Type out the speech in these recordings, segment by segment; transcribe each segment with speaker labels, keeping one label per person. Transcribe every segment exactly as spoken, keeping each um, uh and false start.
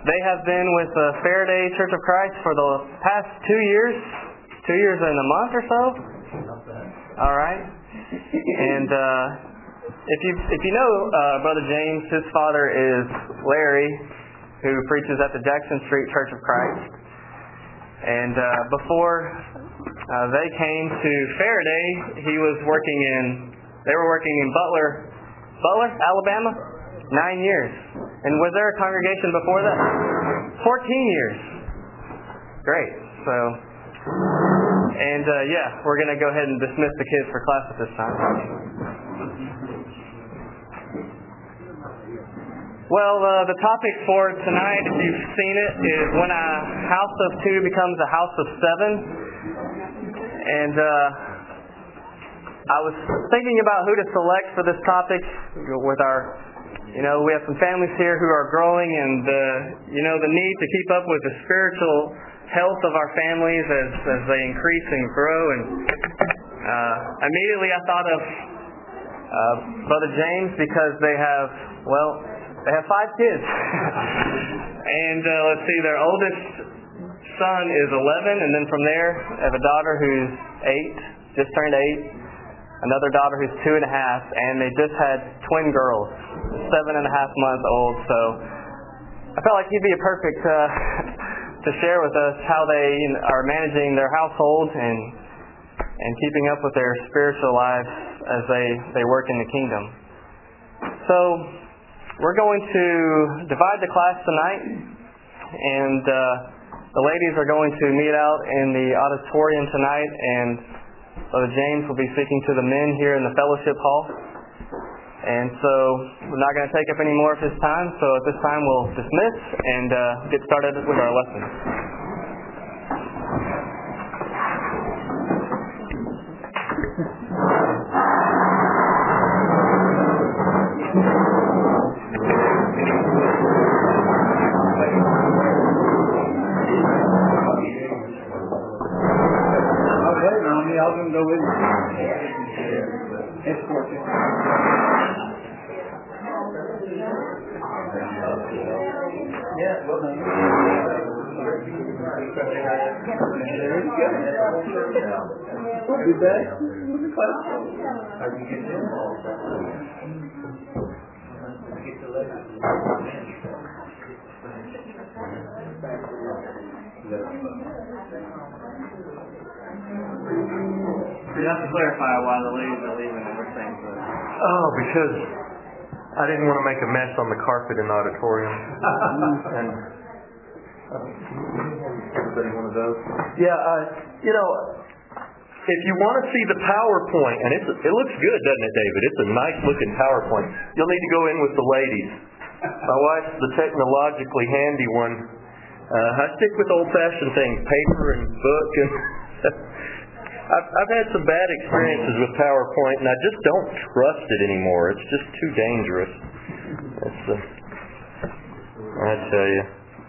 Speaker 1: they have been with the Faraday Church of Christ for the past two years, two years and a month or so. All right. And uh, if you if you know uh, Brother James, his father is Larry, who preaches at the Jackson Street Church of Christ. And uh, before uh, they came to Faraday, he was working in. They were working in Butler, Butler, Alabama, nine years. And was there a congregation before that? Fourteen years. Great. So, and uh, yeah, we're going to go ahead and dismiss the kids for class at this time. Well, uh, the topic for tonight, if you've seen it, is when a house of two becomes a house of seven. And uh, I was thinking about who to select for this topic with our, you know, we have some families here who are growing, and, uh, you know, the need to keep up with the spiritual health of our families as, as they increase and grow. And uh, immediately I thought of uh, Brother James, because they have, well, they have five kids. And uh, let's see, their oldest son is eleven, and then from there, I have a daughter who's eight, just turned eight, another daughter who's two and a half, and they just had twin girls, seven and a half months old. So I felt like he'd be a perfect uh, to share with us how they are managing their household and and keeping up with their spiritual lives as they, they work in the kingdom. So we're going to divide the class tonight, and uh, the ladies are going to meet out in the auditorium tonight, and Brother James will be speaking to the men here in the fellowship hall. And so we're not going to take up any more of his time, so at this time we'll dismiss and uh, get started with our lesson.
Speaker 2: I was going to go with you. Escort you. Yeah, well done. There you go. We'll be back. We'll be close. How do you get them all? Get the letters.
Speaker 1: You have to clarify why the ladies are leaving and we're saying so.
Speaker 3: Oh, because I didn't want to make a mess on the carpet in the auditorium. And uh, everybody one of those? Yeah, uh, you know, if you want to see the PowerPoint, and it's, it looks good, doesn't it, David? It's a nice looking PowerPoint. You'll need to go in with the ladies. My wife's the technologically handy one. Uh, I stick with old-fashioned things, paper and book, and I've, I've had some bad experiences with PowerPoint, and I just don't trust it anymore. It's just too dangerous. It's, uh, I tell you.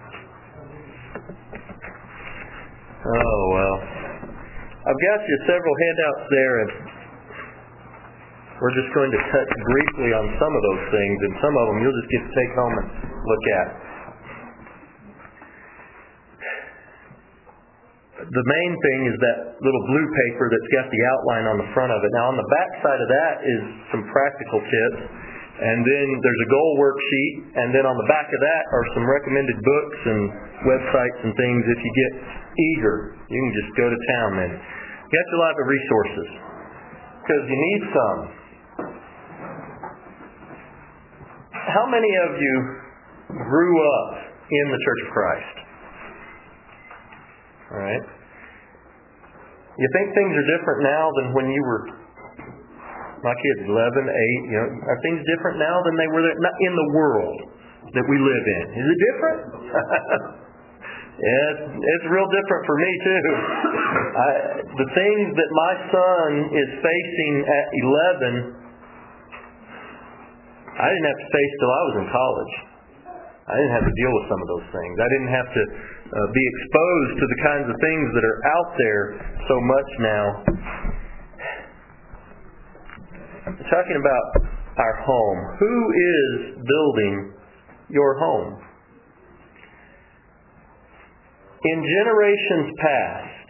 Speaker 3: Oh, well. I've got you several handouts there, and we're just going to touch briefly on some of those things, and some of them you'll just get to take home and look at. The main thing is that little blue paper that's got the outline on the front of it. Now on the back side of that is some practical tips, and then there's a goal worksheet, and then on the back of that are some recommended books and websites and things if you get eager. You can just go to town then. You got a lot of resources, because you need some. How many of you grew up in the Church of Christ? All right. You think things are different now than when you were, my kids, eleven, eight, you know, are things different now than they were in the world that we live in? Is it different? Yeah, it's, it's real different for me too. I, the things that my son is facing at eleven, I didn't have to face till I was in college. I didn't have to deal with some of those things. I didn't have to uh, be exposed to the kinds of things that are out there so much now. We're talking about our home. Who is building your home? In generations past,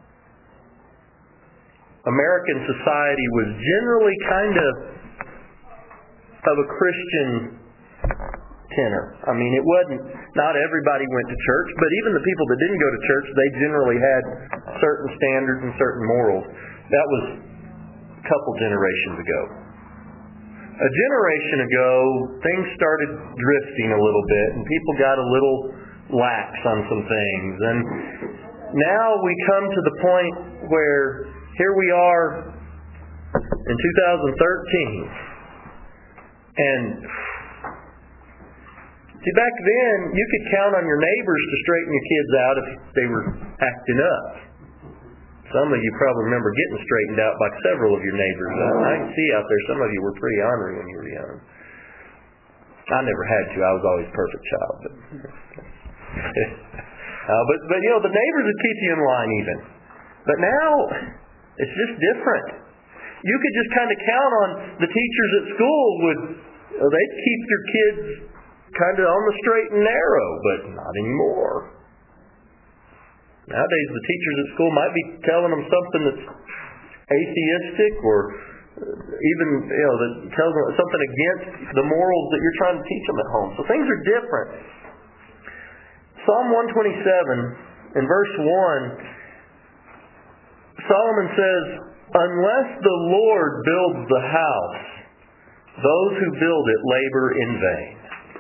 Speaker 3: American society was generally kind of of a Christian tenor. I mean, it wasn't, not everybody went to church, but even the people that didn't go to church, they generally had certain standards and certain morals. That was a couple generations ago. A generation ago, things started drifting a little bit, and people got a little lax on some things. And now we come to the point where here we are in two thousand thirteen. And see, back then, you could count on your neighbors to straighten your kids out if they were acting up. Some of you probably remember getting straightened out by several of your neighbors. I can see out there some of you were pretty ornery when you were young. I never had to. I was always a perfect child. But, uh, but, but, you know, the neighbors would keep you in line even. But now, it's just different. You could just kind of count on the teachers at school would, uh, they'd keep their kids kind of on the straight and narrow, but not anymore. Nowadays, the teachers at school might be telling them something that's atheistic or even, you know, that tells them something against the morals that you're trying to teach them at home. So things are different. Psalm one twenty-seven, in verse one, Solomon says, "Unless the Lord builds the house, those who build it labor in vain."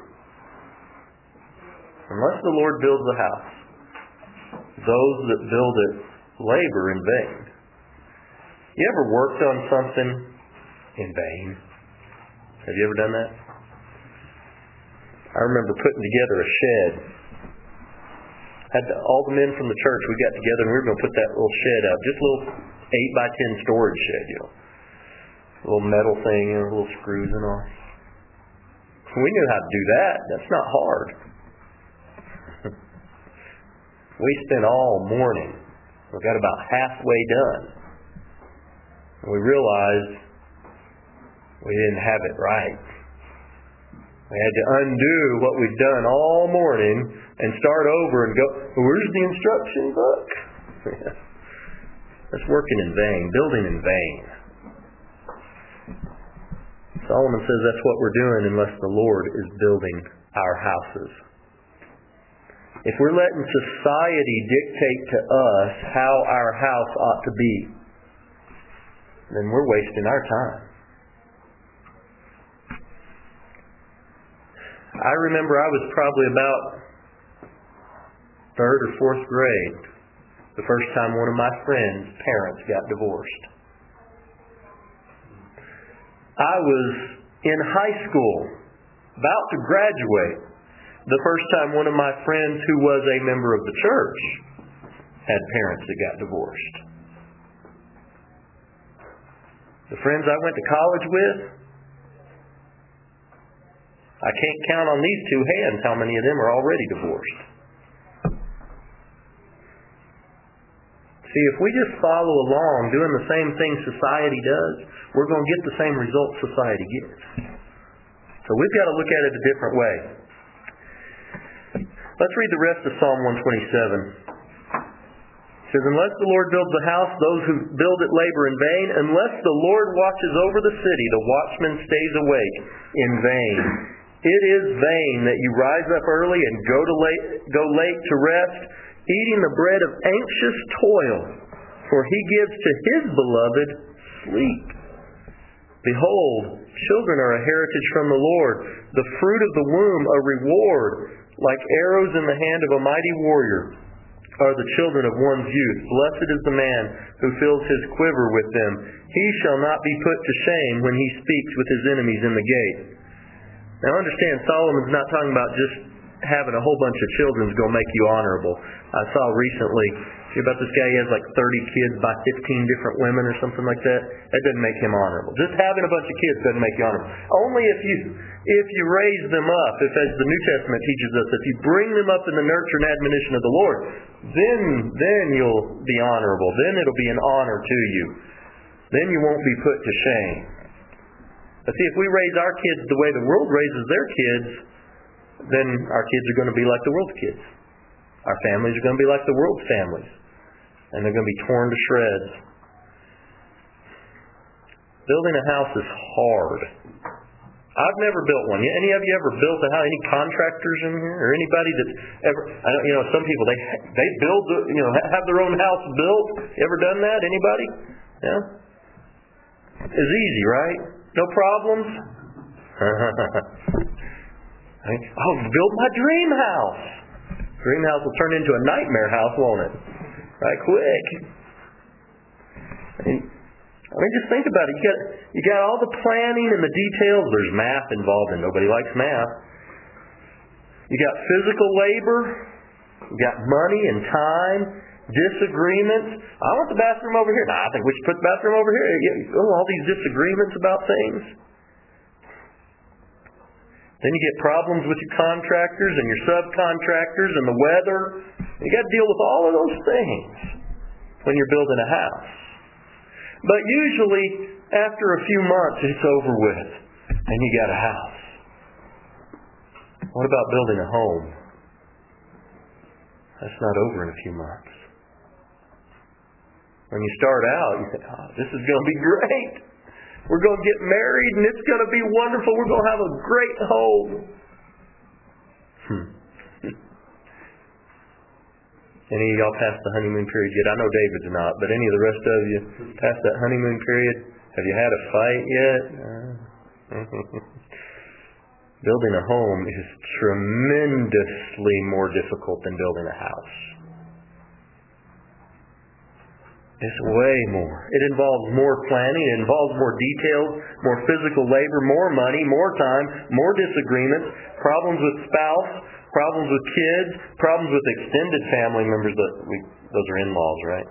Speaker 3: Unless the Lord builds the house, those that build it labor in vain. You ever worked on something in vain? Have you ever done that? I remember putting together a shed. Had the, all the men from the church, we got together and we were going to put that little shed up. Just a little eight by ten storage shed, you know. A little metal thing, you know, little screws and all. We knew how to do that. That's not hard. We spent all morning. We got about halfway done. And we realized we didn't have it right. We had to undo what we'd done all morning and start over and go, where's the instruction book? That's working in vain, building in vain. Solomon says that's what we're doing unless the Lord is building our houses. If we're letting society dictate to us how our house ought to be, then we're wasting our time. I remember I was probably about third or fourth grade the first time one of my friends' parents got divorced. I was in high school, about to graduate, the first time one of my friends who was a member of the church had parents that got divorced. The friends I went to college with, I can't count on these two hands how many of them are already divorced. See, if we just follow along doing the same thing society does, we're going to get the same results society gets. So we've got to look at it a different way. Let's read the rest of Psalm one twenty-seven. It says, "Unless the Lord builds the house, those who build it labor in vain. Unless the Lord watches over the city, the watchman stays awake in vain. It is vain that you rise up early and go to late, go late to rest, eating the bread of anxious toil, for he gives to his beloved sleep. Behold, children are a heritage from the Lord, the fruit of the womb a reward. Like arrows in the hand of a mighty warrior are the children of one's youth. Blessed is the man who fills his quiver with them. He shall not be put to shame when he speaks with his enemies in the gate." Now understand, Solomon's not talking about just having a whole bunch of children is going to make you honorable. I saw recently, see about this guy, he has like thirty kids by fifteen different women or something like that. That doesn't make him honorable. Just having a bunch of kids doesn't make you honorable. Only if you if you raise them up, if as the New Testament teaches us, if you bring them up in the nurture and admonition of the Lord, then then you'll be honorable. Then it'll be an honor to you. Then you won't be put to shame. But see, if we raise our kids the way the world raises their kids, then our kids are going to be like the world's kids. Our families are going to be like the world's families. And they're going to be torn to shreds. Building a house is hard. I've never built one. Any of you ever built a house? Any contractors in here, or anybody that's ever? I know, you know, some people they they build, you know, have their own house built. You ever done that? Anybody? Yeah. It's easy, right? No problems. I'll build my dream house. Dream house will turn into a nightmare house, won't it? Right, quick. I mean, I mean, just think about it. You got you got all the planning and the details. There's math involved, and nobody likes math. You got physical labor. You got money and time. Disagreements. I want the bathroom over here. No, I think we should put the bathroom over here. Oh, all these disagreements about things. Then you get problems with your contractors and your subcontractors and the weather. You got to deal with all of those things when you're building a house. But usually, after a few months, it's over with, and you got a house. What about building a home? That's not over in a few months. When you start out, you think, oh, this is going to be great. We're going to get married, and it's going to be wonderful. We're going to have a great home. Hmm. Any of y'all passed the honeymoon period yet? I know David's not, but any of the rest of you passed that honeymoon period? Have you had a fight yet? Building a home is tremendously more difficult than building a house. It's way more. It involves more planning. It involves more details, more physical labor, more money, more time, more disagreements, problems with spouse, problems with kids, problems with extended family members. That we, those are in-laws, right?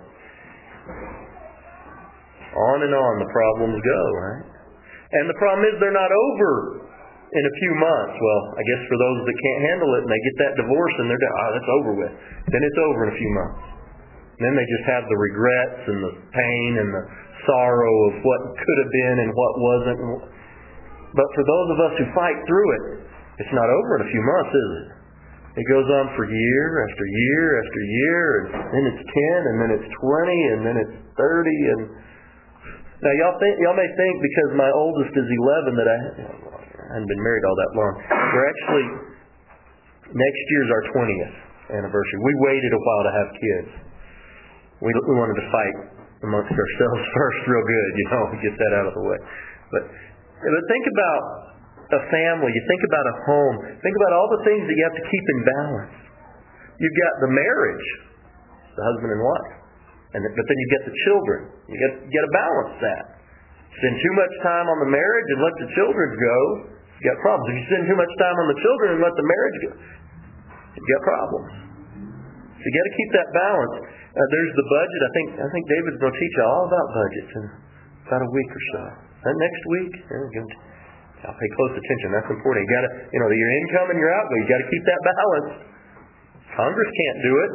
Speaker 3: On and on the problems go, right? And the problem is they're not over in a few months. Well, I guess for those that can't handle it and they get that divorce and they're done, oh, that's over with. Then it's over in a few months. And then they just have the regrets and the pain and the sorrow of what could have been and what wasn't. But for those of us who fight through it, it's not over in a few months, is it? It goes on for year after year after year, and then it's ten, and then it's twenty, and then it's thirty. And now y'all think y'all may think because my oldest is eleven that I, I hadn't been married all that long. We're actually next year's our twentieth anniversary. We waited a while to have kids. We, we wanted to fight amongst ourselves first real good, you know, get that out of the way. But, but think about a family. You think about a home. Think about all the things that you have to keep in balance. You've got the marriage, the husband and wife. And the, but then you've got the children. You got, you got to balance that. Spend too much time on the marriage and let the children go, you got problems. If you spend too much time on the children and let the marriage go, you got problems. So you got to keep that balance. Uh, there's the budget. I think I think David's going to teach you all about budgets in about a week or so. And next week, I'll pay close attention. That's important. You got to, you know, your income and your outgo. You got to keep that balance. Congress can't do it.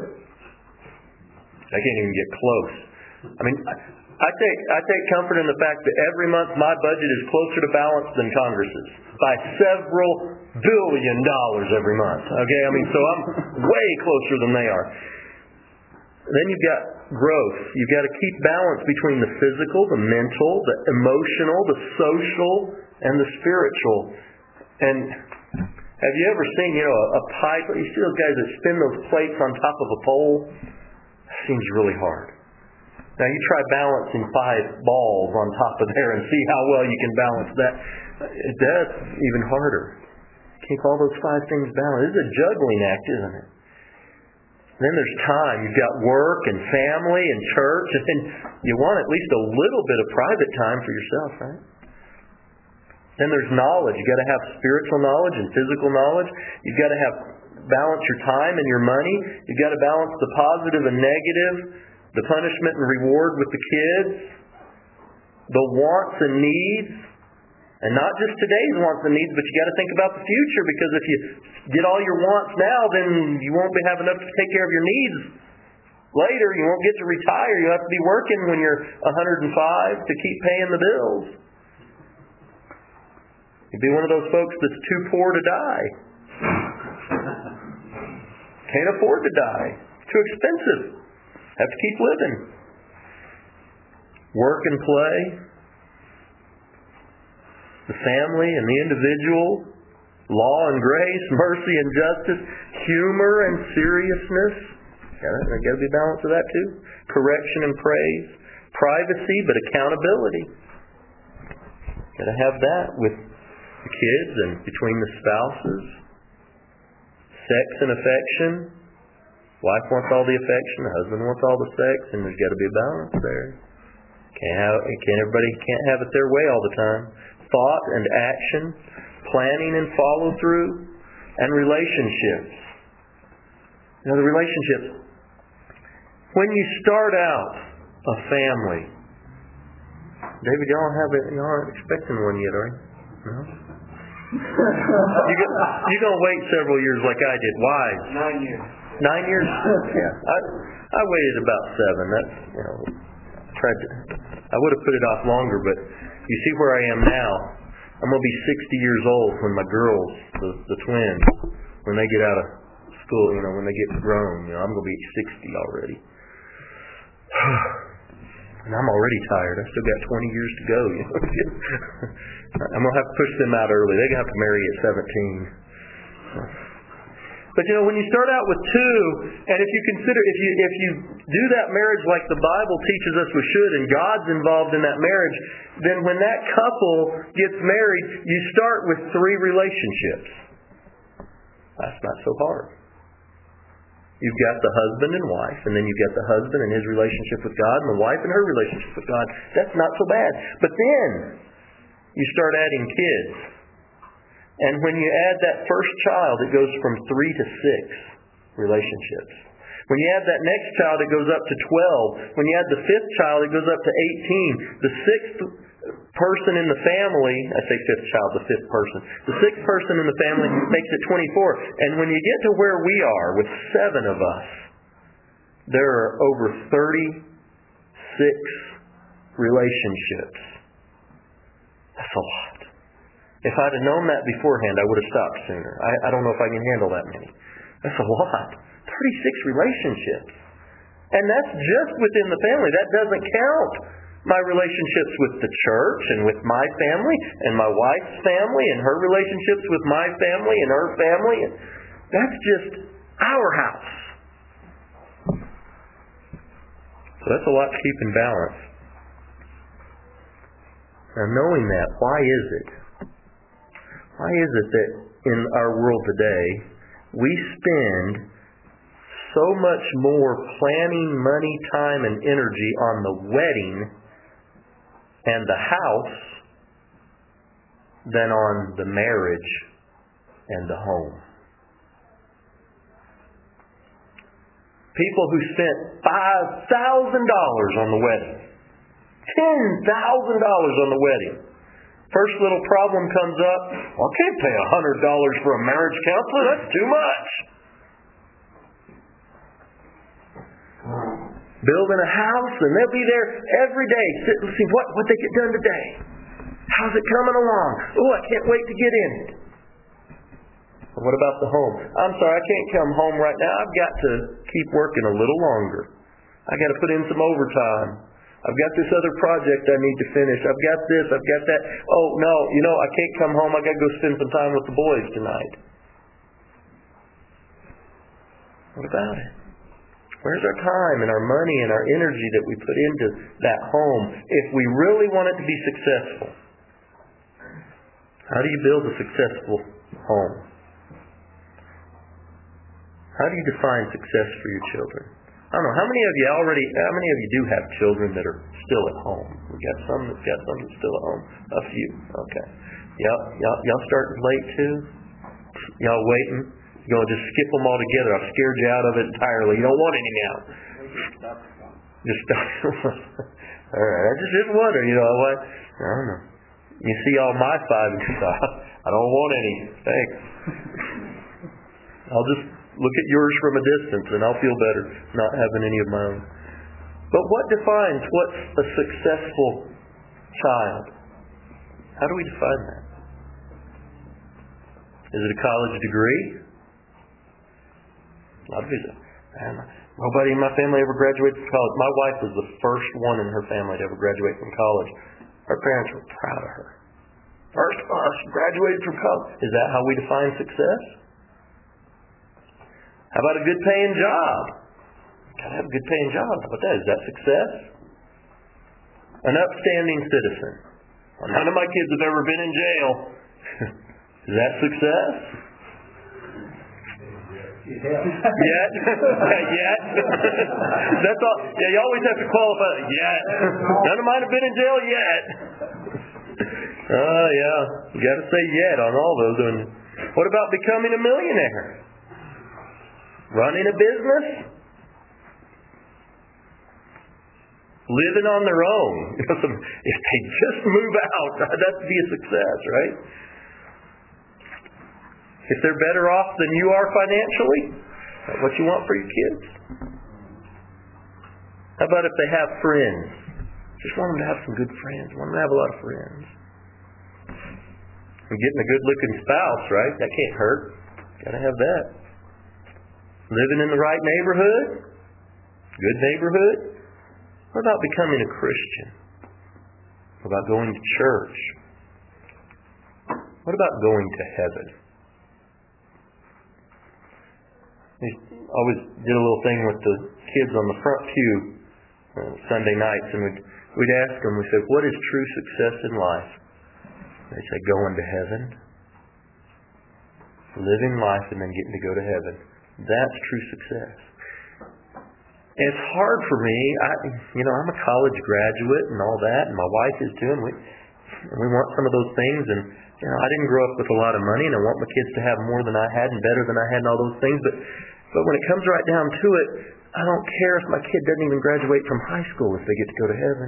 Speaker 3: They can't even get close. I mean, I, I take I take comfort in the fact that every month my budget is closer to balance than Congress's by several billion dollars every month. Okay, I mean, so I'm way closer than they are. Then you've got growth. You've got to keep balance between the physical, the mental, the emotional, the social, and the spiritual. And have you ever seen, you know, a, a pipe? You see those guys that spin those plates on top of a pole? That seems really hard. Now you try balancing five balls on top of there and see how well you can balance that. That's even harder. Keep all those five things balanced. It's a juggling act, isn't it? Then there's time. You've got work and family and church, and then you want at least a little bit of private time for yourself, right? Then there's knowledge. You've got to have spiritual knowledge and physical knowledge. You've got to have balance your time and your money. You've got to balance the positive and negative, the punishment and reward with the kids, the wants and needs. And not just today's wants and needs, but you got to think about the future, because if you get all your wants now, then you won't have enough to take care of your needs later. You won't get to retire. You'll have to be working when you're one hundred five to keep paying the bills. You'd be one of those folks that's too poor to die. Can't afford to die. Too expensive. Have to keep living. Work and play. The family and the individual. Law and grace, mercy and justice, humor and seriousness. There's got to be balance of that too. Correction and praise. Privacy but accountability. Got to have that with the kids and between the spouses. Sex and affection. Wife wants all the affection, the husband wants all the sex, and there's got to be a balance there. Can't have, can't everybody can't have it their way all the time. Thought and action, planning and follow through, and relationships. You know, the relationships. When you start out a family, David, y'all have it. Y'all aren't expecting one yet, are you? No. you go, you're going to wait several years like I did. Why?
Speaker 1: Nine years.
Speaker 3: Nine years? Yeah. I I waited about seven. That's you know tried to I would have put it off longer, but you see where I am now. I'm gonna be sixty years old when my girls, the the twins, when they get out of school, you know, when they get grown, you know, I'm gonna be sixty already. And I'm already tired. I still got twenty years to go, you know. I'm gonna have to push them out early. They're gonna have to marry at seventeen. But you know, when you start out with two, and if you consider, if you if you do that marriage like the Bible teaches us we should, and God's involved in that marriage, then when that couple gets married, you start with three relationships. That's not so hard. You've got the husband and wife, and then you've got the husband and his relationship with God, and the wife and her relationship with God. That's not so bad. But then you start adding kids. And when you add that first child, it goes from three to six relationships. When you add that next child, it goes up to twelve. When you add the fifth child, it goes up to eighteen. The sixth person in the family, I say fifth child, the fifth person. The sixth person in the family makes it twenty-four. And when you get to where we are, with seven of us, there are over thirty-six relationships. That's a lot. If I'd have known that beforehand, I would have stopped sooner. I, I don't know if I can handle that many. That's a lot. thirty-six relationships. And that's just within the family. That doesn't count my relationships with the church and with my family and my wife's family and her relationships with my family and her family. That's just our house. So that's a lot to keep in balance. Now knowing that, why is it? Why is it that in our world today we spend so much more planning, money, time, and energy on the wedding and the house than on the marriage and the home? People who spent five thousand dollars on the wedding, ten thousand dollars on the wedding. First little problem comes up, well, I can't pay one hundred dollars for a marriage counselor. That's too much. Building a house, and they'll be there every day, sit and see what, what they get done today. How's it coming along? Oh, I can't wait to get in it. What about the home? I'm sorry, I can't come home right now. I've got to keep working a little longer. I've got to put in some overtime. I've got this other project I need to finish. I've got this, I've got that. Oh, no, you know, I can't come home. I've got to go spend some time with the boys tonight. What about it? Where's our time and our money and our energy that we put into that home if we really want it to be successful? How do you build a successful home? How do you define success for your children? I don't know. How many of you already, how many of you do have children that are still at home? We got some that's got some that's still at home. A few. Okay. Y'all, y'all, y'all starting late too? Y'all waiting? You're going to just skip them all together. I've scared you out of it entirely. You don't want any now. Just stop. All right. I just just wonder, you know, what? I don't know. You see all my five and you thought, I don't want any. Thanks. I'll just look at yours from a distance and I'll feel better not having any of my own. But what defines what's a successful child? How do we define that? Is it a college degree? A lot of people say, man, nobody in my family ever graduated from college. My wife was the first one in her family to ever graduate from college. Her parents were proud of her. First of all, she graduated from college. Is that how we define success? How about a good paying job? Gotta have a good paying job. How about that? Is that success? An upstanding citizen. Well, none of my kids have ever been in jail. Is that success?
Speaker 2: Yeah.
Speaker 3: Yet? Yet? That's all. Yeah, you always have to qualify. Yet. None of mine have been in jail yet. Oh, uh, yeah. You got to say yet on all those. And what about becoming a millionaire? Running a business? Living on their own. If they just move out, that'd be a success, right? If they're better off than you are financially, is that what you want for your kids? How about if they have friends? Just want them to have some good friends. Want them to have a lot of friends. And getting a good-looking spouse, right? That can't hurt. Got to have that. Living in the right neighborhood? Good neighborhood? What about becoming a Christian? What about going to church? What about going to heaven? We always did a little thing with the kids on the front pew uh, Sunday nights, and we'd, we'd ask them, we said, what is true success in life? They say, going to heaven. Living life and then getting to go to heaven. That's true success. And it's hard for me. I, you know, I'm a college graduate and all that, and my wife is too, and we, and we want some of those things, and you know, I didn't grow up with a lot of money, and I want my kids to have more than I had and better than I had and all those things, but but when it comes right down to it, I don't care if my kid doesn't even graduate from high school if they get to go to heaven.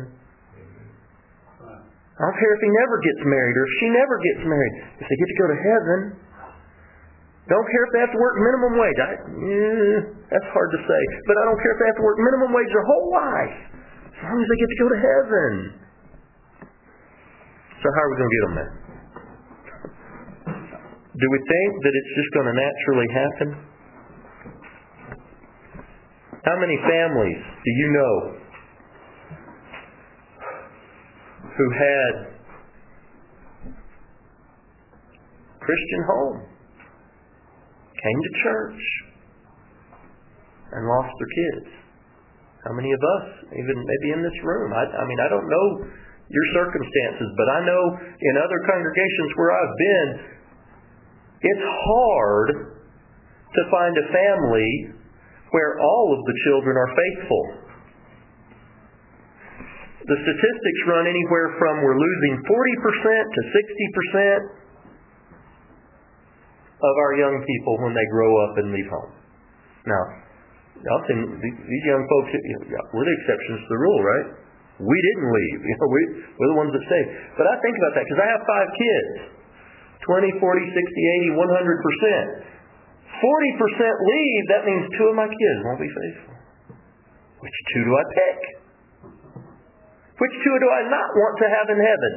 Speaker 3: I don't care if he never gets married or if she never gets married. If they get to go to heaven, don't care if they have to work minimum wage. I, eh, that's hard to say. But I don't care if they have to work minimum wage their whole life. As long as they get to go to heaven. So how are we going to get them there? Do we think that it's just going to naturally happen? How many families do you know who had Christian home, came to church, and lost their kids? How many of us, even maybe in this room? I, I mean, I don't know your circumstances, but I know in other congregations where I've been, it's hard to find a family where all of the children are faithful. The statistics run anywhere from we're losing forty percent to sixty percent of our young people when they grow up and leave home. Now, y'all think these young folks, we're the exceptions to the rule, right? We didn't leave. You know, we, we're the ones that stayed. But I think about that because I have five kids. twenty, forty, sixty, eighty, one hundred percent. forty percent leave, that means two of my kids won't be faithful. Which two do I pick? Which two do I not want to have in heaven?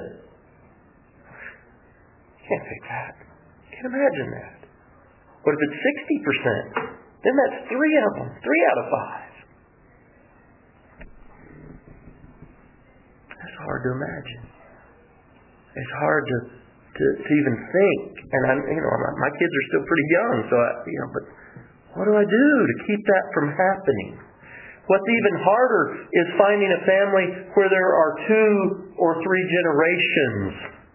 Speaker 3: Can't pick that. Can't imagine that. What if it's sixty percent? Then that's three of them. Three out of five. That's hard to imagine. It's hard to To, to even think, and I'm, you know, my kids are still pretty young, so I, you know, but what do I do to keep that from happening? What's even harder is finding a family where there are two or three generations.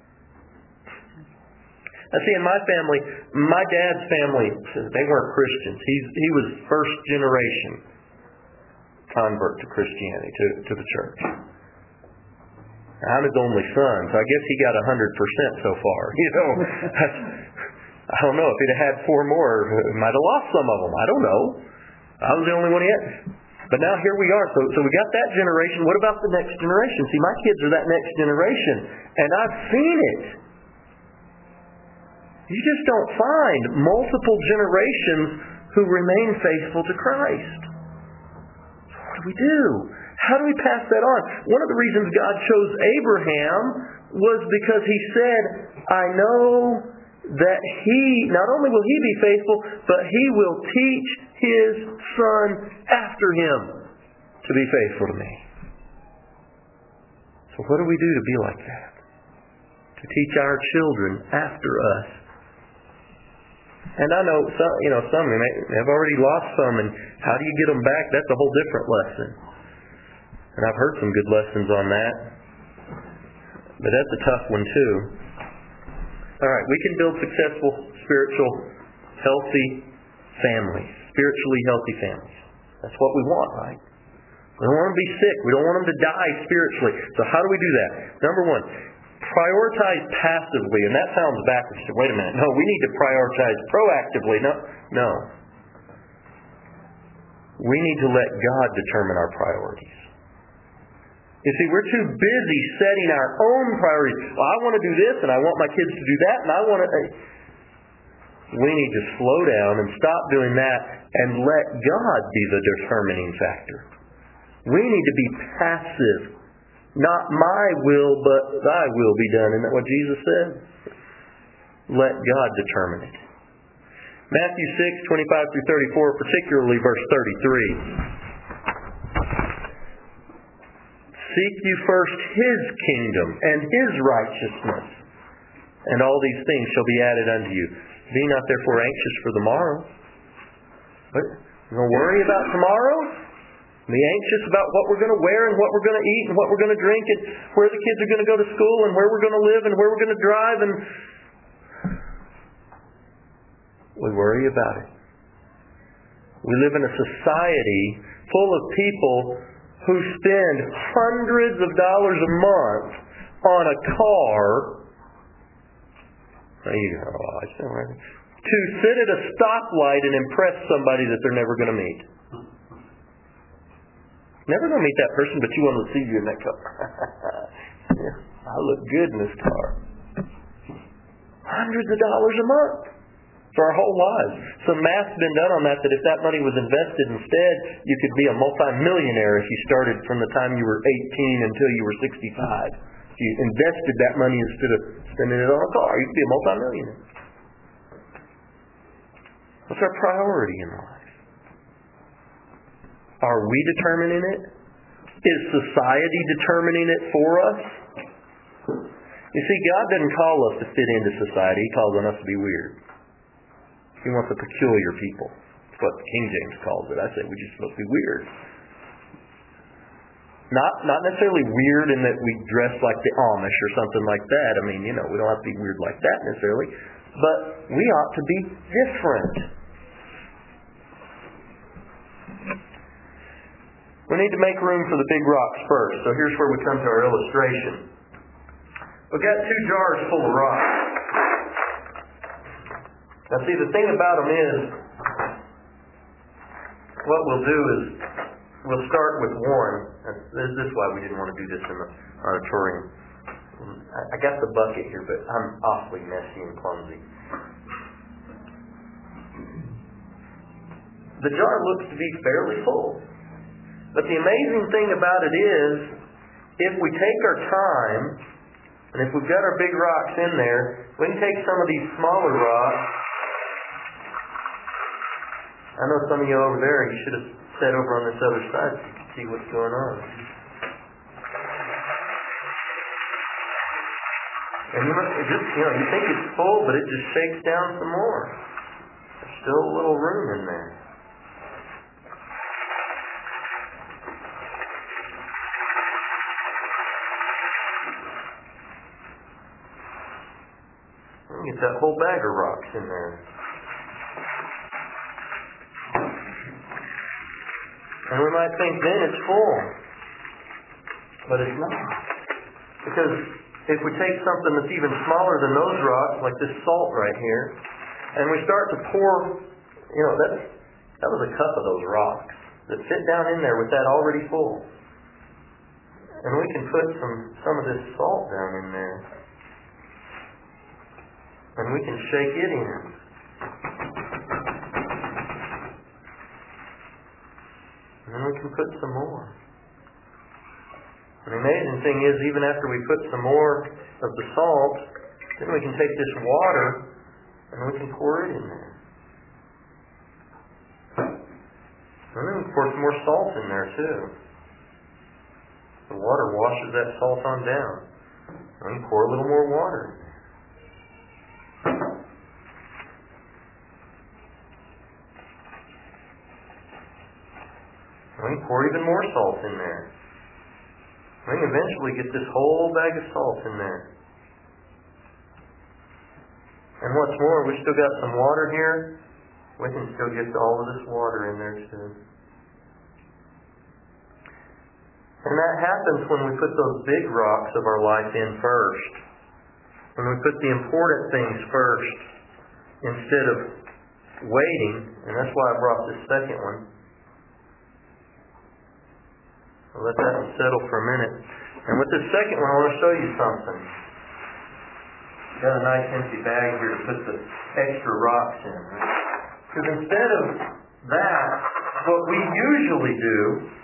Speaker 3: I see in my family, my dad's family, they weren't Christians. He's, he was first generation convert to Christianity, to, to the church. I'm his only son, so I guess he got one hundred percent so far. You know, I don't know. If he'd have had four more, he might have lost some of them. I don't know. I was the only one he had. But now here we are. So, so we got that generation. What about the next generation? See, my kids are that next generation, and I've seen it. You just don't find multiple generations who remain faithful to Christ. So what do we do? How do we pass that on? One of the reasons God chose Abraham was because he said, I know that He, not only will He be faithful, but He will teach His Son after Him to be faithful to me. So what do we do to be like that? To teach our children after us. And I know some, you know, some have already lost some, and how do you get them back? That's a whole different lesson. And I've heard some good lessons on that. But that's a tough one too. All right, we can build successful, spiritual, healthy families. Spiritually healthy families. That's what we want, right? We don't want them to be sick. We don't want them to die spiritually. So how do we do that? Number one, prioritize passively. And that sounds backwards. Wait a minute. No, we need to prioritize proactively. No, no. We need to let God determine our priorities. You see, we're too busy setting our own priorities. Well, I want to do this, and I want my kids to do that, and I want to... We need to slow down and stop doing that and let God be the determining factor. We need to be passive. Not my will, but thy will be done. Isn't that what Jesus said? Let God determine it. Matthew six, twenty-five through thirty-four, particularly verse thirty-three. Seek you first His kingdom and His righteousness, and all these things shall be added unto you. Be not therefore anxious for the morrow. What? You going to worry about tomorrow? Be anxious about what we're going to wear and what we're going to eat and what we're going to drink and where the kids are going to go to school and where we're going to live and where we're going to drive, and we worry about it. We live in a society full of people who spend hundreds of dollars a month on a car. There you go. Oh, I still remember. To sit at a stoplight and impress somebody that they're never going to meet. Never going to meet that person, but you want to see you in that car. Yeah, I look good in this car. Hundreds of dollars a month for our whole lives. Some math's been done on that, that if that money was invested instead, you could be a multi-millionaire if you started from the time you were eighteen until you were sixty-five. If you invested that money instead of spending it on a car, you could be a multi-millionaire. What's our priority in life? Are we determining it? Is society determining it for us? You see, God doesn't call us to fit into society. He calls on us to be weird. He wants a peculiar people. That's what King James calls it. I say we're just supposed to be weird. Not not necessarily weird in that we dress like the Amish or something like that. I mean, you know, we don't have to be weird like that necessarily. But we ought to be different. We need to make room for the big rocks first. So here's where we come to our illustration. We've got two jars full of rocks. Now see, the thing about them is, what we'll do is, we'll start with one. This is why we didn't want to do this in the auditorium. I got the bucket here, but I'm awfully messy and clumsy. The jar looks to be fairly full. But the amazing thing about it is, if we take our time, and if we've got our big rocks in there, we can take some of these smaller rocks. I know some of you over there, you should have sat over on this other side so you could see what's going on. And you must, it just, you know, you think it's full, but it just shakes down some more. There's still a little room in there. Get that whole bag of rocks in there. And we might think then it's full. But it's not. Because if we take something that's even smaller than those rocks, like this salt right here, and we start to pour, you know, that, that was a cup of those rocks that fit down in there with that already full. And we can put some, some of this salt down in there. And we can shake it in. And then we can put some more. And the amazing thing is, even after we put some more of the salt, then we can take this water And we can pour it in there. And then we pour some more salt in there too. The water washes that salt on down. And we pour a little more water in there. We can pour even more salt in there. We can eventually get this whole bag of salt in there. And what's more, we still got some water here. We can still get all of this water in there too. And that happens when we put those big rocks of our life in first. When we put the important things first instead of waiting. And that's why I brought this second one. I'll let that one settle for a minute. And with this second one, I want to show you something. Got a nice empty bag here to put the extra rocks in. Because instead of that, what we usually do,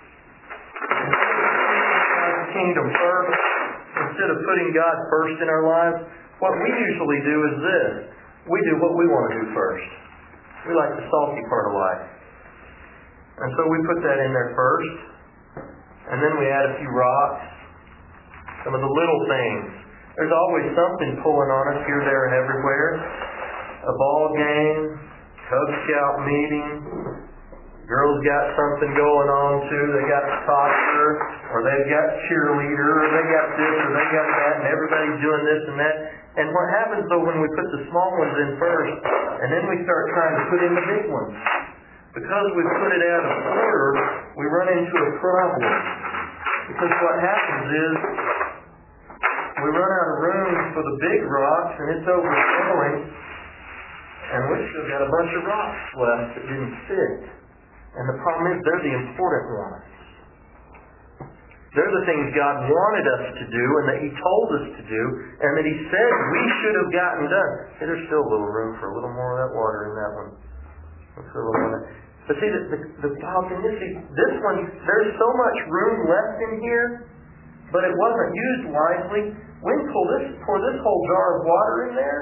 Speaker 3: God's kingdom first, instead of putting God first in our lives, what we usually do is this. We do what we want to do first. We like the salty part of life. And so we put that in there first. And then we add a few rocks. Some of the little things. There's always something pulling on us here, there, and everywhere. A ball game, Cub Scout meeting. Girls got something going on too. They got soccer, or they've got cheerleader, or they got this, or they got that, and everybody's doing this and that. And what happens though when we put the small ones in first, and then we start trying to put in the big ones? Because we put it out of order, we run into a problem. Because what happens is, we run out of room for the big rocks, and it's overflowing, and we've still got a bunch of rocks left that didn't fit. And the problem is, they're the important ones. They're the things God wanted us to do, and that He told us to do, and that He said we should have gotten done. Hey, there's still a little room for a little more of that water in that one. Let's put a little more of that. But see, the, the, the wild thing is, see, this one, there's so much room left in here, but it wasn't used wisely. We can pull this, pour this whole jar of water in there,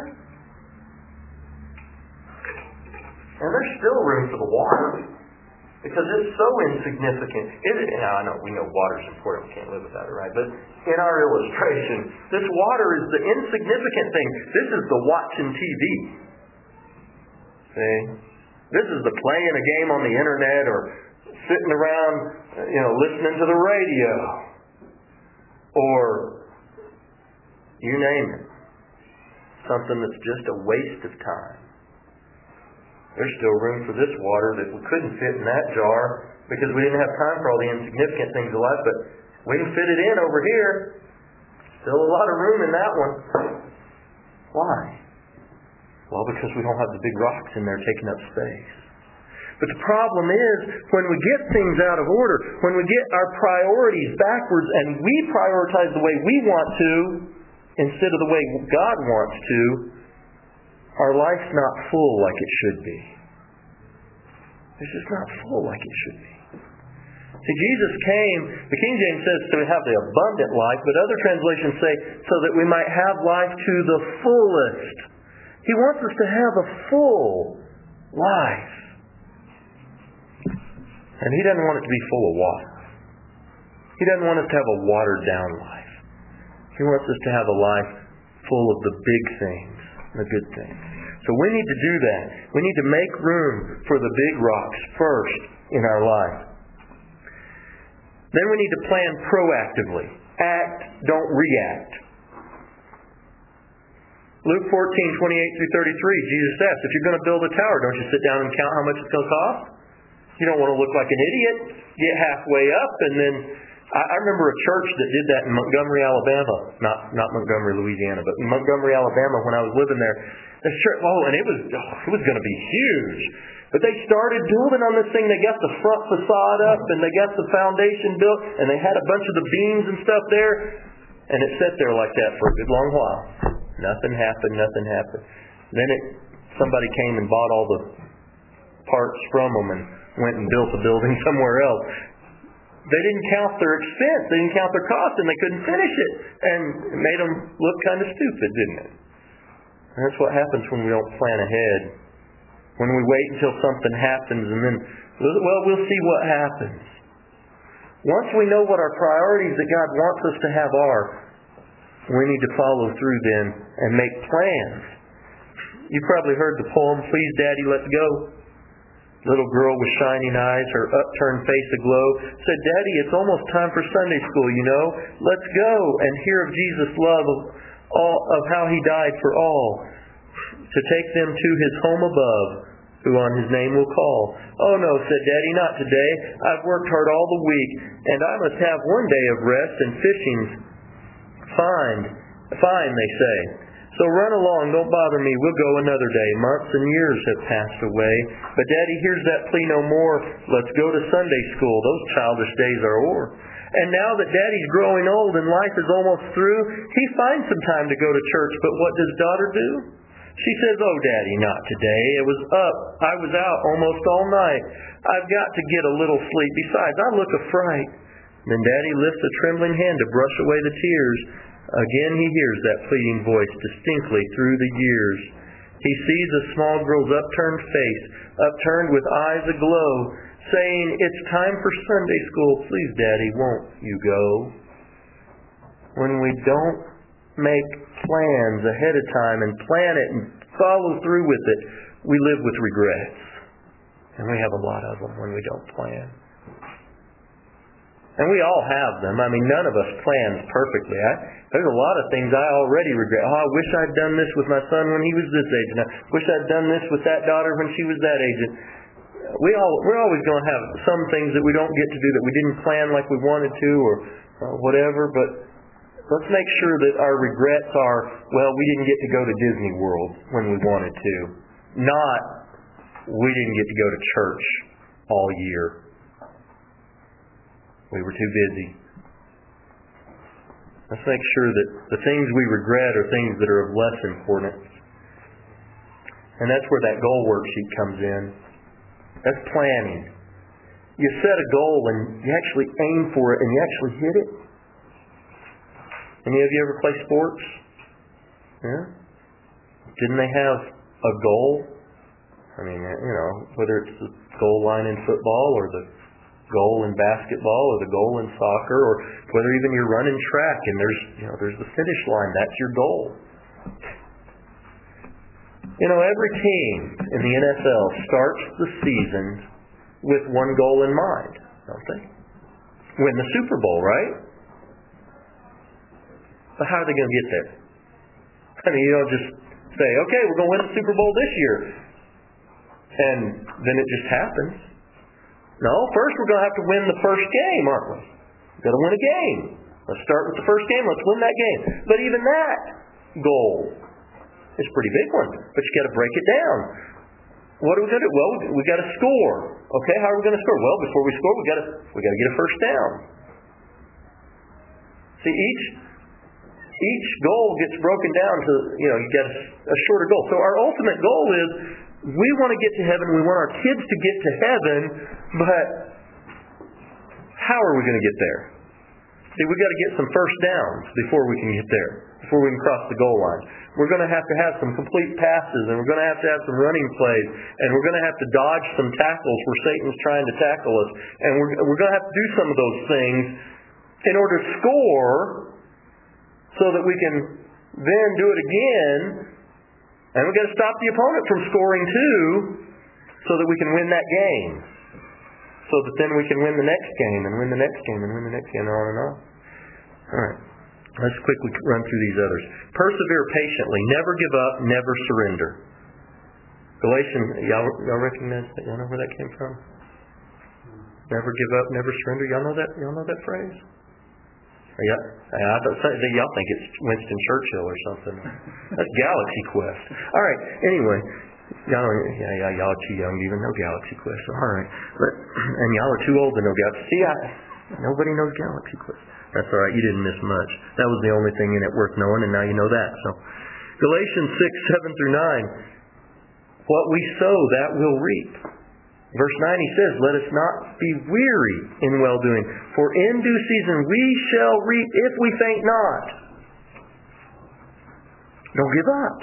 Speaker 3: and there's still room for the water, because it's so insignificant. It, now, I know, we know water's important, we can't live without it, right? But in our illustration, this water is the insignificant thing. This is the watching T V. See? This is the playing a game on the internet, or sitting around, you know, listening to the radio, or you name it. Something that's just a waste of time. There's still room for this water that we couldn't fit in that jar because we didn't have time for all the insignificant things of life, but we can fit it in over here. Still a lot of room in that one. Why? Well, because we don't have the big rocks in there taking up space. But the problem is, when we get things out of order, when we get our priorities backwards and we prioritize the way we want to instead of the way God wants to, our life's not full like it should be. It's just not full like it should be. See, Jesus came, the King James says to have the abundant life, but other translations say so that we might have life to the fullest. He wants us to have a full life. And He doesn't want it to be full of water. He doesn't want us to have a watered down life. He wants us to have a life full of the big things, the good things. So we need to do that. We need to make room for the big rocks first in our life. Then we need to plan proactively. Act, don't react. Luke fourteen, twenty-eight through thirty-three, Jesus asked, if you're going to build a tower, don't you sit down and count how much it's going to cost? You don't want to look like an idiot. Get halfway up, and then... I, I remember a church that did that in Montgomery, Alabama. Not not Montgomery, Louisiana, but in Montgomery, Alabama when I was living there. This church, oh, and it was, oh, it was going to be huge. But they started building on this thing. They got the front facade up, and they got the foundation built, and they had a bunch of the beams and stuff there. And it sat there like that for a good long while. Nothing happened, nothing happened. Then it, somebody came and bought all the parts from them and went and built the building somewhere else. They didn't count their expense. They didn't count their cost, and they couldn't finish it. And it made them look kind of stupid, didn't it? And that's what happens when we don't plan ahead. When we wait until something happens and then, well, we'll see what happens. Once we know what our priorities that God wants us to have are, we need to follow through then and make plans. You probably heard the poem, Please Daddy, Let's Go. Little girl with shining eyes, her upturned face aglow, said, Daddy, it's almost time for Sunday school, you know. Let's go and hear of Jesus' love, of, all, of how He died for all, to take them to His home above, who on His name will call. Oh no, said Daddy, not today. I've worked hard all the week, and I must have one day of rest, and fishing's fine, fine, they say. So run along, don't bother me, we'll go another day. Months and years have passed away. But Daddy, here's that plea no more. Let's go to Sunday school. Those childish days are o'er. And now that Daddy's growing old and life is almost through, he finds some time to go to church. But what does daughter do? She says, oh, Daddy, not today. It was up. I was out almost all night. I've got to get a little sleep. Besides, I look a fright. Then Daddy lifts a trembling hand to brush away the tears. Again he hears that pleading voice distinctly through the years. He sees a small girl's upturned face, upturned with eyes aglow, saying, it's time for Sunday school. Please, Daddy, won't you go? When we don't make plans ahead of time and plan it and follow through with it, we live with regrets. And we have a lot of them when we don't plan. And we all have them. I mean, none of us plans perfectly. I, there's a lot of things I already regret. Oh, I wish I'd done this with my son when he was this age. And I wish I'd done this with that daughter when she was that age. And we all, we're always going to have some things that we don't get to do that we didn't plan like we wanted to or uh, whatever. But let's make sure that our regrets are, well, we didn't get to go to Disney World when we wanted to. Not, we didn't get to go to church all year. We were too busy. Let's make sure that the things we regret are things that are of less importance. And that's where that goal worksheet comes in. That's planning. You set a goal and you actually aim for it and you actually hit it. Any of you ever play sports? Yeah? Didn't they have a goal? I mean, you know, whether it's the goal line in football or the goal in basketball or the goal in soccer, or whether even you're running track and there's, you know, there's the finish line. That's your goal. You know, every team in the N F L starts the season with one goal in mind, don't they? Win the Super Bowl, right? But how are they going to get there? I mean, you don't just say, okay, we're going to win the Super Bowl this year, and then it just happens. No, first we're going to have to win the first game, aren't we? We've got to win a game. Let's start with the first game. Let's win that game. But even that goal is a pretty big one. But you got to break it down. What are we going to do? Well, we got to score. Okay, how are we going to score? Well, before we score, we got to we got to get a first down. See, each each goal gets broken down to, you know, you got a, a shorter goal. So our ultimate goal is, we want to get to heaven. We want our kids to get to heaven, but how are we going to get there? See, we've got to get some first downs before we can get there, before we can cross the goal line. We're going to have to have some complete passes, and we're going to have to have some running plays, and we're going to have to dodge some tackles where Satan's trying to tackle us, and we're, we're going to have to do some of those things in order to score so that we can then do it again. And we've got to stop the opponent from scoring too, so that we can win that game. So that then we can win the next game, and win the next game, and win the next game, and on and on. All right. Let's quickly run through these others. Persevere patiently. Never give up. Never surrender. Galatians, y'all, y'all recognize that? Y'all know where that came from? Never give up. Never surrender. Y'all know that? Y'all know that phrase? Yeah, I thought y'all think it's Winston Churchill or something. That's Galaxy Quest. All right. Anyway, y'all, yeah, yeah, y'all are too young to even know Galaxy Quest. So, all right, but and y'all are too old to know Galaxy. See, I, nobody knows Galaxy Quest. That's all right. You didn't miss much. That was the only thing in it worth knowing, and now you know that. So, Galatians six, seven through nine. What we sow, that we'll reap. Verse nine, he says, let us not be weary in well-doing, for in due season we shall reap if we faint not. Don't give up.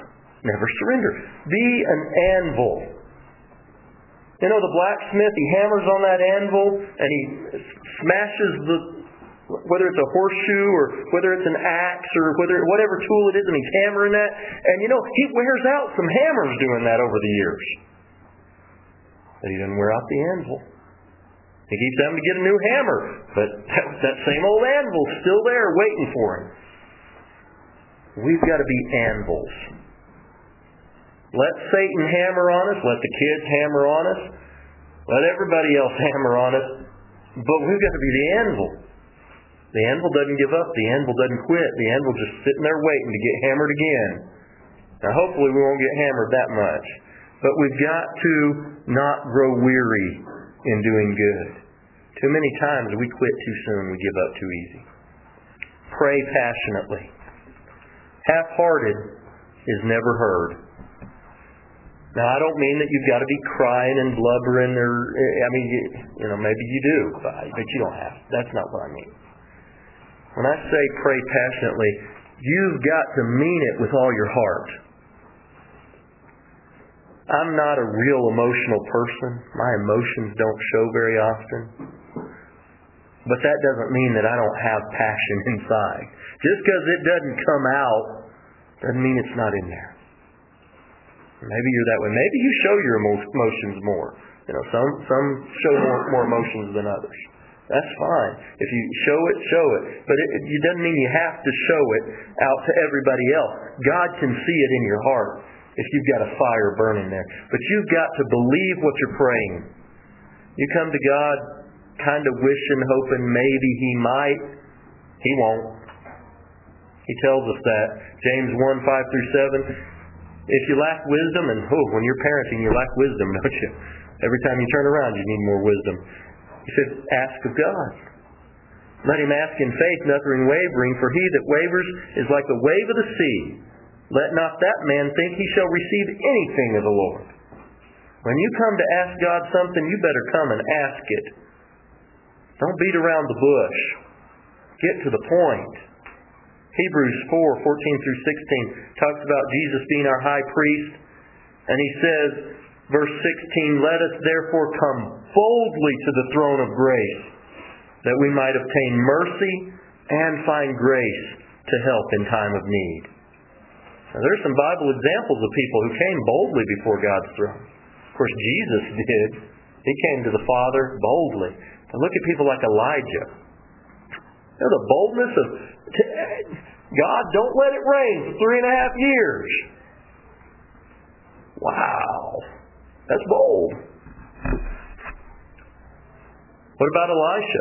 Speaker 3: Never surrender. Be an anvil. You know, the blacksmith, he hammers on that anvil and he smashes the, whether it's a horseshoe or whether it's an axe or whether whatever tool it is, and he's hammering that. And you know, he wears out some hammers doing that over the years. But he doesn't wear out the anvil. He keeps having to get a new hammer. But that, that same old anvil's still there waiting for him. We've got to be anvils. Let Satan hammer on us. Let the kids hammer on us. Let everybody else hammer on us. But we've got to be the anvil. The anvil doesn't give up. The anvil doesn't quit. The anvil's just sitting there waiting to get hammered again. Now hopefully we won't get hammered that much. But we've got to not grow weary in doing good. Too many times we quit too soon. We give up too easy. Pray passionately. Half-hearted is never heard. Now, I don't mean that you've got to be crying and blubbering, or I mean, you, you know, maybe you do, but you don't have. That's not what I mean. When I say pray passionately, you've got to mean it with all your heart. I'm not a real emotional person. My emotions don't show very often. But that doesn't mean that I don't have passion inside. Just because it doesn't come out doesn't mean it's not in there. Maybe you're that way. Maybe you show your emotions more. You know, some some show more, more emotions than others. That's fine. If you show it, show it. But it, it doesn't mean you have to show it out to everybody else. God can see it in your heart if you've got a fire burning there. But you've got to believe what you're praying. You come to God kind of wishing, hoping maybe He might. He won't. He tells us that. James one, five through seven. If you lack wisdom, and oh, when you're parenting, you lack wisdom, don't you? Every time you turn around, you need more wisdom. He said, ask of God. Let him ask in faith, nothing wavering, for he that wavers is like the wave of the sea. Let not that man think he shall receive anything of the Lord. When you come to ask God something, you better come and ask it. Don't beat around the bush. Get to the point. Hebrews four, fourteen through sixteen talks about Jesus being our high priest. And he says, verse sixteen, let us therefore come boldly to the throne of grace, that we might obtain mercy and find grace to help in time of need. Now, there's some Bible examples of people who came boldly before God's throne. Of course, Jesus did. He came to the Father boldly. But look at people like Elijah. You know, the boldness of God, don't let it rain for three and a half years. Wow. That's bold. What about Elisha?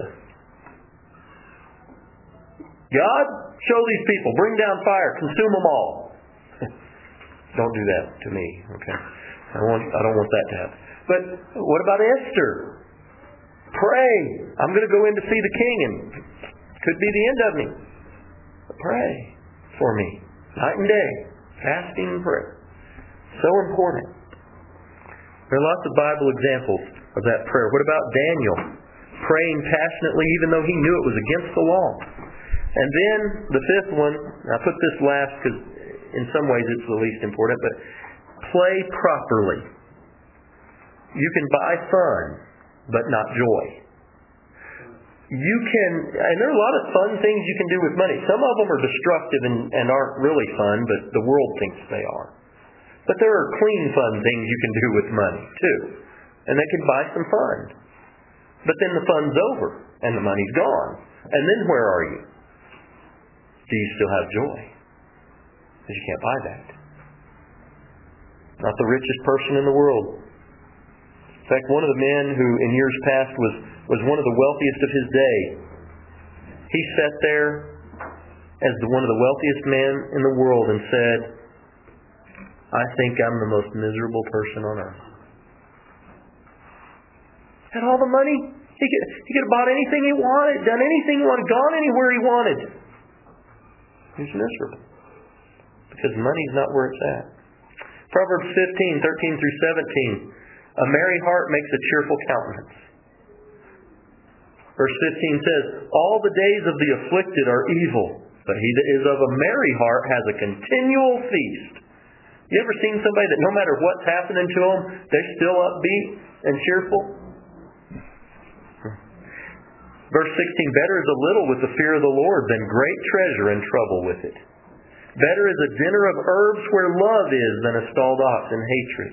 Speaker 3: God, show these people. Bring down fire. Consume them all. Don't do that to me. Okay. I want. I don't want that to happen. But what about Esther? Pray. I'm going to go in to see the king, and could be the end of me. But pray for me, night and day, fasting and prayer. So important. There are lots of Bible examples of that prayer. What about Daniel? Praying passionately even though he knew it was against the law. And then the fifth one, I put this last because in some ways it's the least important, but play properly. You can buy fun, but not joy. You can, and there are a lot of fun things you can do with money. Some of them are destructive and, and aren't really fun, but the world thinks they are. But there are clean, fun things you can do with money, too. And they can buy some fun. But then the fun's over, and the money's gone. And then where are you? Do you still have joy? Because you can't buy that. Not the richest person in the world. In fact, one of the men who in years past was, was one of the wealthiest of his day, he sat there as the, one of the wealthiest men in the world and said, I think I'm the most miserable person on earth. Had all the money. He could, he could have bought anything he wanted, done anything he wanted, gone anywhere he wanted. He's miserable. Because money's not where it's at. Proverbs fifteen, thirteen through seventeen. A merry heart makes a cheerful countenance. Verse fifteen says, all the days of the afflicted are evil, but he that is of a merry heart has a continual feast. You ever seen somebody that no matter what's happening to them, they're still upbeat and cheerful? Verse sixteen, better is a little with the fear of the Lord than great treasure and trouble with it. Better is a dinner of herbs where love is than a stalled ox in hatred.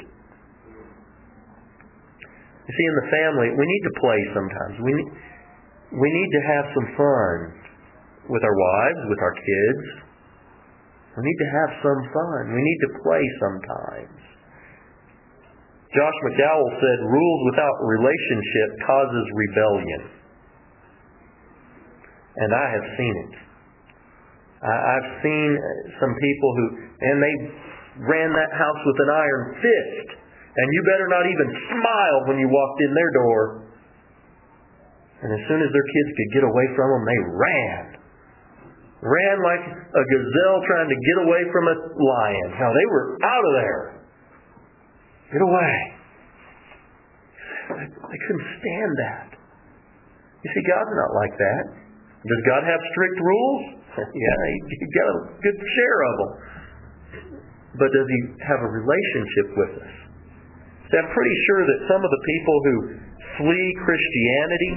Speaker 3: You see, in the family, we need to play sometimes. We need, we need to have some fun with our wives, with our kids. We need to have some fun. We need to play sometimes. Josh McDowell said, rules without relationship causes rebellion. And I have seen it. I've seen some people who, and they ran that house with an iron fist. And you better not even smile when you walked in their door. And as soon as their kids could get away from them, they ran. Ran like a gazelle trying to get away from a lion. How they were out of there. Get away. They couldn't stand that. You see, God's not like that. Does God have strict rules? Yeah, He got a good share of them. But does He have a relationship with us? See, I'm pretty sure that some of the people who flee Christianity,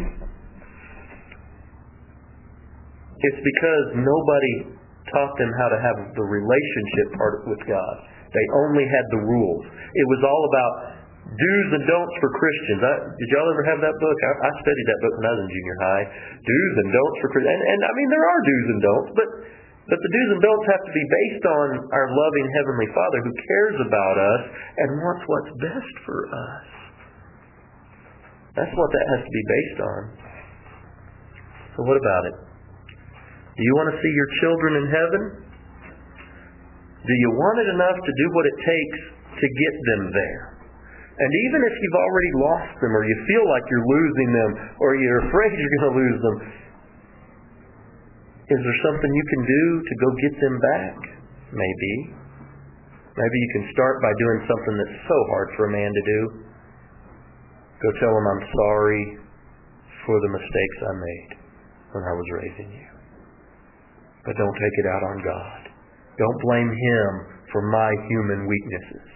Speaker 3: it's because nobody taught them how to have the relationship part with God. They only had the rules. It was all about do's and don'ts for Christians. I, did y'all ever have that book? I, I studied that book when I was in junior high. Do's and don'ts for Christians. And, and I mean, there are do's and don'ts, but but the do's and don'ts have to be based on our loving Heavenly Father who cares about us and wants what's best for us. That's what that has to be based on. So what about it? Do you want to see your children in heaven? Do you want it enough to do what it takes to get them there? And even if you've already lost them, or you feel like you're losing them, or you're afraid you're going to lose them, is there something you can do to go get them back? Maybe. Maybe you can start by doing something that's so hard for a man to do. Go tell him I'm sorry for the mistakes I made when I was raising you. But don't take it out on God. Don't blame Him for my human weaknesses.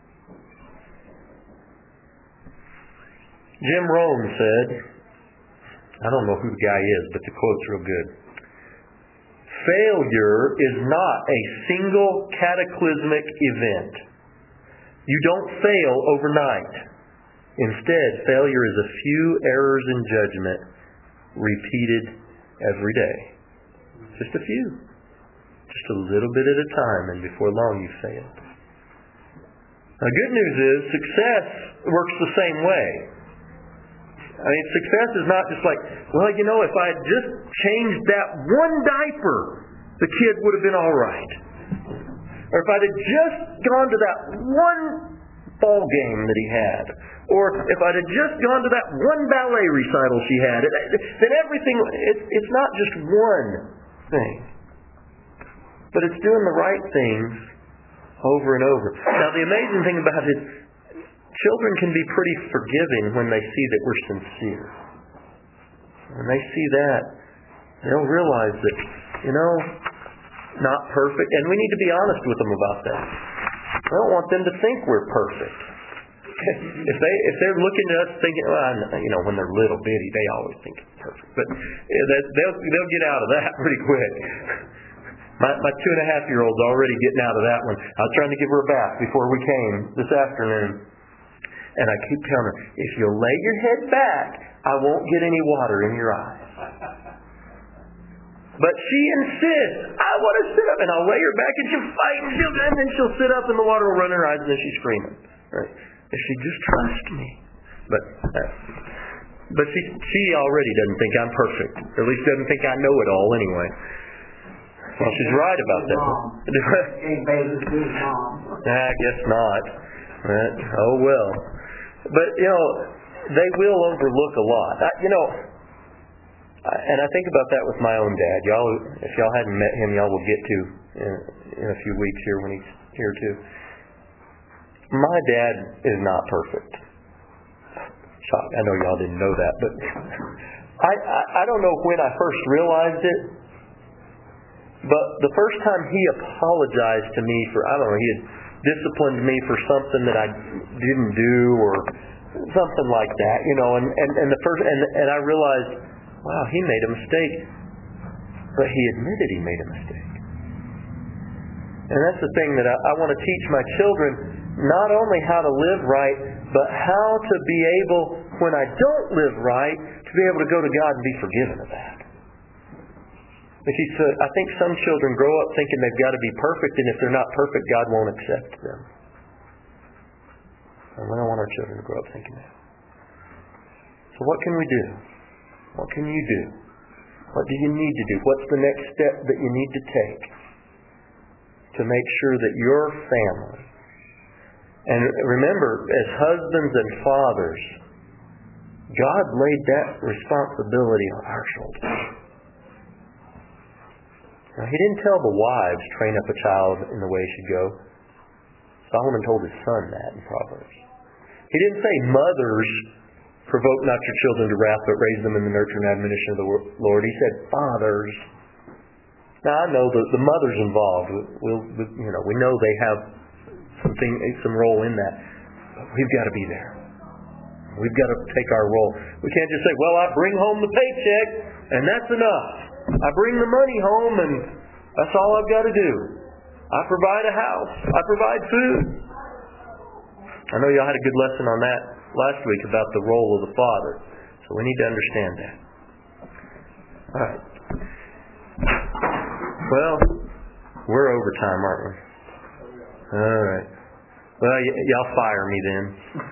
Speaker 3: Jim Rohn said, I don't know who the guy is, but the quote's real good. Failure is not a single cataclysmic event. You don't fail overnight. Instead, failure is a few errors in judgment repeated every day. Just a few. Just a little bit at a time, and before long you failed. The good news is success works the same way. I mean, success is not just like, well, you know, if I had just changed that one diaper, the kid would have been all right. Or if I'd have just gone to that one ball game that he had. Or if I'd have just gone to that one ballet recital she had. Then everything, it's, it's not just one thing. But it's doing the right things over and over. Now, the amazing thing about it, children can be pretty forgiving when they see that we're sincere. When they see that, they'll realize that, you know, not perfect. And we need to be honest with them about that. I don't want them to think we're perfect. If they if they're looking at us thinking, well, you know, when they're little bitty, they always think it's perfect. But they'll they'll get out of that pretty quick. My my two and a half year old's already getting out of that one. I was trying to give her a bath before we came this afternoon. And I keep telling her, if you'll lay your head back, I won't get any water in your eyes. But she insists, I want to sit up. And I'll lay her back and she'll fight and, she'll, and then she'll sit up and the water will run in her eyes and then she's screaming. Right? If she just trusts me. But uh, but she she already doesn't think I'm perfect. Or at least doesn't think I know it all anyway. Well, she's right about that. I guess not. Right? Oh well. But, you know, they will overlook a lot. I, you know, I, and I think about that with my own dad. Y'all, if y'all hadn't met him, y'all will get to in, in a few weeks here when he's here too. My dad is not perfect. Shock. I know y'all didn't know that, but I, I, I don't know when I first realized it, but the first time he apologized to me for, I don't know, he had disciplined me for something that I didn't do or something like that, you know, and, and, and the first and, and I realized, wow, he made a mistake. But he admitted he made a mistake. And that's the thing that I, I want to teach my children, not only how to live right, but how to be able, when I don't live right, to be able to go to God and be forgiven of that. But he said, I think some children grow up thinking they've got to be perfect, and if they're not perfect, God won't accept them. And we don't want our children to grow up thinking that. So what can we do? What can you do? What do you need to do? What's the next step that you need to take to make sure that your family, and remember, as husbands and fathers, God laid that responsibility on our shoulders. Now, he didn't tell the wives, train up a child in the way he should go. Solomon told his son that in Proverbs. He didn't say, mothers, provoke not your children to wrath, but raise them in the nurture and admonition of the Lord. He said, fathers. Now, I know that the mothers involved, we'll, you know, we know they have something, some role in that. But we've got to be there. We've got to take our role. We can't just say, well, I bring home the paycheck, and that's enough. I bring the money home, and that's all I've got to do. I provide a house. I provide food. I know y'all had a good lesson on that last week about the role of the father. So we need to understand that. All right. Well, we're over time, aren't we? All right. Well, y- y'all fire me then.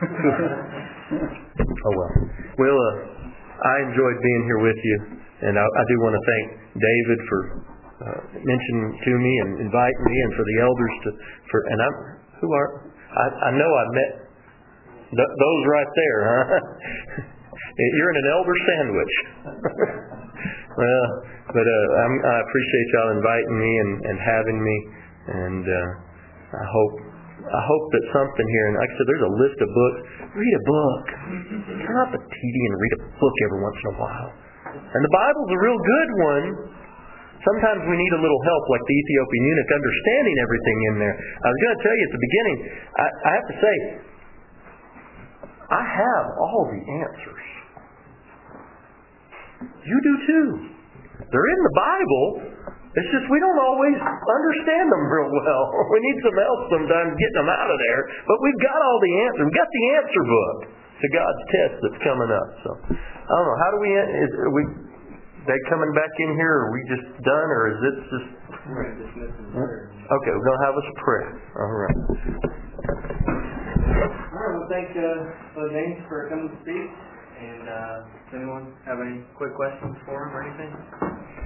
Speaker 3: Oh, well. Well, uh, I enjoyed being here with you. And I, I do want to thank David for uh, mentioning to me and inviting me, and for the elders to. For and I'm who are I, I know I met th- those right there, huh? You're in an elder sandwich. Well, but uh, I'm, I appreciate y'all inviting me and, and having me, and uh, I hope I hope that something here. And like I said, there's a list of books. Read a book. Turn off the T V and read a book every once in a while. And the Bible's a real good one. Sometimes we need a little help, like the Ethiopian eunuch, understanding everything in there. I was going to tell you at the beginning, I, I have to say, I have all the answers. You do too. They're in the Bible. It's just we don't always understand them real well. We need some help sometimes getting them out of there. But we've got all the answers. We've got the answer book to God's test that's coming up. So I don't know. How do we? Is are we they coming back in here? Or are we just done, or is it just?
Speaker 1: We're going to dismiss in prayer.
Speaker 3: Okay, we're going to have us pray. All right.
Speaker 1: All right. Well, thank uh, Brother James for coming to speak. And uh, does anyone have any quick questions for him or anything?